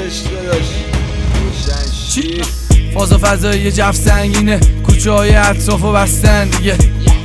چی؟ فاز و فضایی جف سنگینه، کوچه های اطراف و بستن دیگه.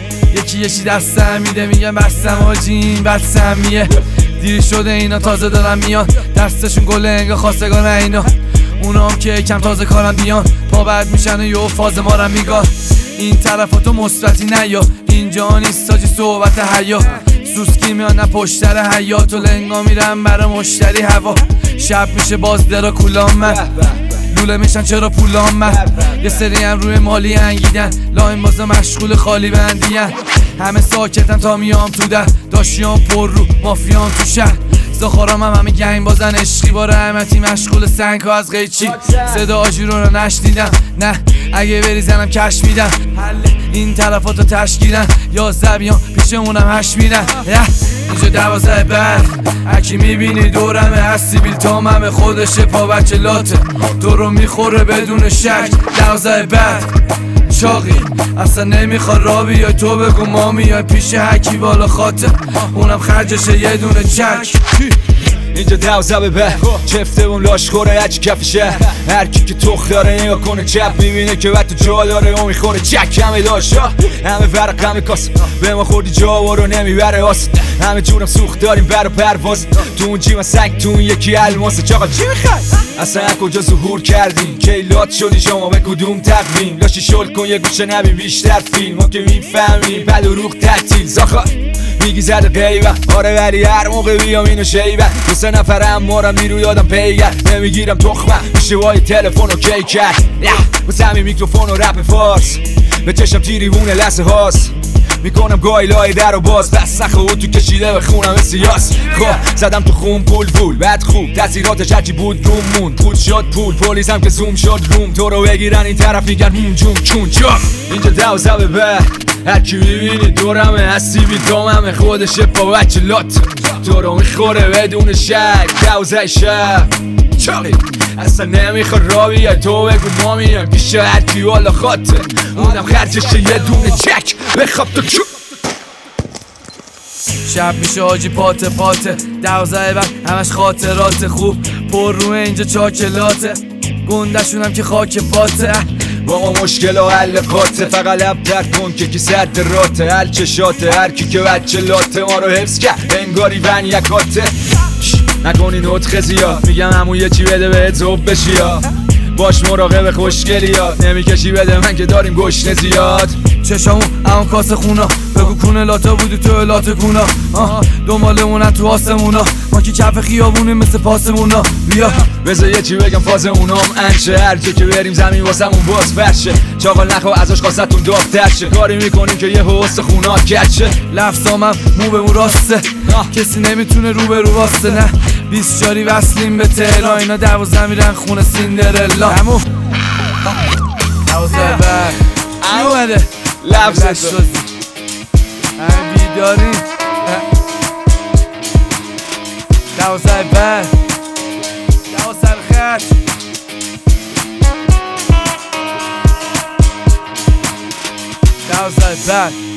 یکی یه چی دستم میده میگم بستم آجی این بدسمیه. دیر شده اینا تازه دارن میان، دستشون گله انگا خواستگان اینا. اونا هم که کم تازه کارن بیان، پا بعد میشن و یه فاز ما رو میگار. این طرفاتو مثبتی نیا، اینجا نیست تاجی صحبت حیا. سوسکی میان نه پشتر حیات و لنگا میرن برای مشتری هوا. شب میشه باز درا کولام من لوله میشن چرا پولام من. یه سری هم روی مالی انگیدن، لاین بازا مشغول خالی بندین. همه ساکتن تا میام تو در، داشیام پر رو مافیام تو شهر. زخارام هم همه گنگ بازن، عشقی با رحمتی مشغول سنگ ها از قیچی. صدا آجیرو رو نشنیدم، نه اگه بری زنم کش میدم. این طرفاتو تشکیلن یا زبیان پیشمونم هش میرن. اینجا 12 بعد اکی میبینی دورمه، از سیبیل تاممه خودشه پا بچه لاته. تو رو میخوره بدون شک 12 بعد چاقی اصلا نمیخواد را بیای. تو بگو ما میای پیش حکی بالا خاطر، اونم خرجشه یه دونه چک. اینجا 12 به چفته اون لاشخوره هچی کفشه. هرکی که تخ داره نگاه کنه چپ میبینه که وقت جا داره و میخوره چک. همه داشتا همه ورق همه کاس به ما خوردی جا و رو نمیبره آس. همه جونم سوخت داریم برا پرواز، تو اون جیمه سنگ تو اون یکی الماسه. چاقا چی میخوای؟ اصلا کجا ظهور کردیم کیلات شدی شما به کدوم تقویم؟ لاشی شل کن یه گوشه نبین بیشتر فیلم، ما که میفهمیم بد و روخ تعطیل. زاخا میگی زده غیبه آره ولی هر موقع بیام اینو شیبه. دو سه نفرم مارم نیرو یادم پیگر، نمیگیرم تخمه اشتباهی تلفن رو کی کرد. واسه همین میکروفون و رپ فارس به چشم تیریوونه لحظه هاست. میکنم گایلای در و باز بس نخه تو کشیده به خونم سیاس. خب زدم تو خون پول بعد خوب تاثیراتش هرچی بود روم مون. پول شد پول پلیسم که زوم شد روم، تو رو بگیرن این طرف میگن جون چون چاپ. اینجا 12 به هرکی میبینی دورمه، هستی بی داممه خودشه پا بچه لات. تو رو میخوره بدون شک 12 شب چاقی اصلا نمیخواد را بیای. تو بگو ما میایم پیش هرکی والا خاطر، اونم خرجشه یه دونه چک. بخواب تو چو شب میشه آجی پاته 12 بعد همش خاطرات خوب پر روی اینجا چاکلاته. گندشونم که خاک پاته، با ما مشکل و حل قاطه. فقط لب درد کن که کی صد راته، حل چشاته هرکی که بچه لاته. ما رو حفظ کرد انگاری ون یکاته. نکنی نطخه زیاد میگم همون یه چی بده بهت زوب بشی یا باش مراقب خوشگلی ها. نمیکشی بده من که داریم گشنه زیاد. چشامون اون کاسه خونا بگو کونه لاته بودی تو لاته کونا. دنبالمونن تو آسمونا، ما که کف خیابونیم مثل پاسمونا. بیا بذار یه چی بگم فاز اونام انشه، هر جا که بریم زمین واسمون باز فرشه. چاقال نخوا ازش خواستتون داغ‌تر شه، کاری میکنیم که یه حوست خونات کچه. لفظامم مو به مو راسته، کسی نمیتونه رو به رو واسه. نه 20 جاری وصلیم به تهران، اینا 12 میرن خونه سیندرلا. همو 12 بعد چی اومده؟ لفظت رو همه بیداریم 12 بعد 12 خط 12 بعد